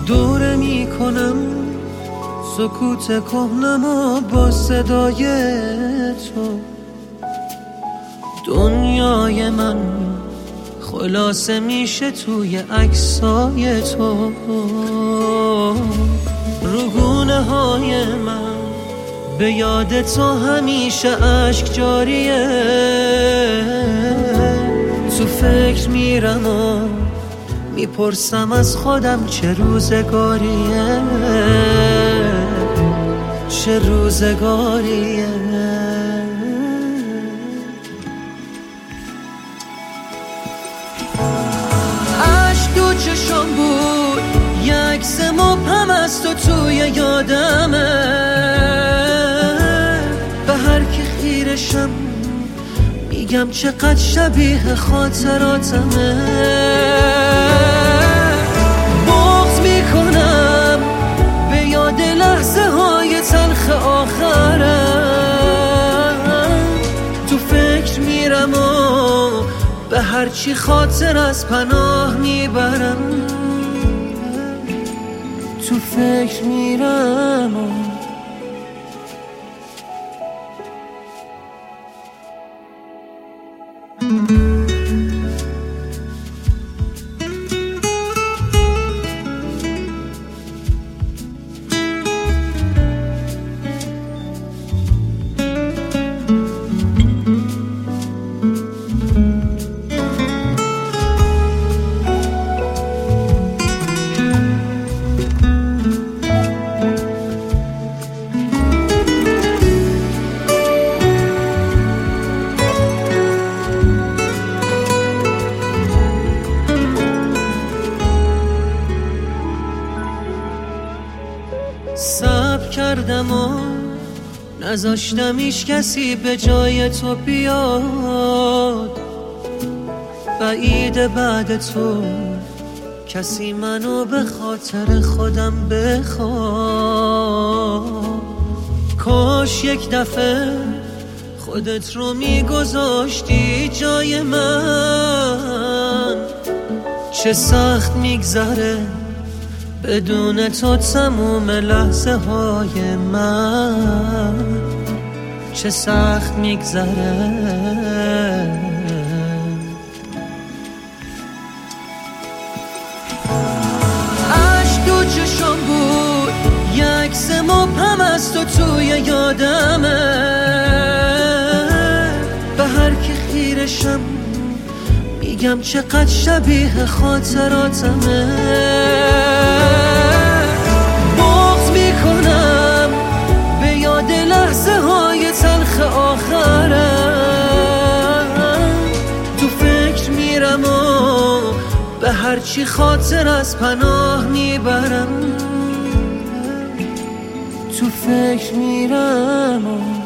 دوره میکنم سکوت کهنمو با صدای تو. دنیای من خلاصه میشه توی عکسای تو. روگونه های من به یاد تو همیشه اشک جاریه. تو فکر میرم و میپرسم از خودم چه روزگاریه، چه روزگاریه. عشق تو چشم بود، یک عکس مبهم از تو توی یادمه. به هر کی خیرشم میگم چقدر شبیه خاطراتمه. بغض میکنم به یاد لحظه های تلخ آخرم. تو فکر میرم و به هرچی خاطر از پناه میبرم. تو فکر میرم و صبر کردم و نذاشتم هیچ کسی به جای تو بیاد. بعید بعد تو کسی منو به خاطر خودم بخواد. کاش یک دفعه خودت رو میگذاشتی جای من. چه سخت میگذره بدون تو تموم لحظه های من. چه سخت میگذره. عشق تو چشم بود، یک عکس مبهم از تو توی یادمه. به هر کی خیرشم میگم چقدر شبیه خاطراتمه. بغض میکنم به یاد لحظه های تلخ آخرم. تو فکر میرم و به هرچی خاطر از پناه میبرم. تو فکر میرم و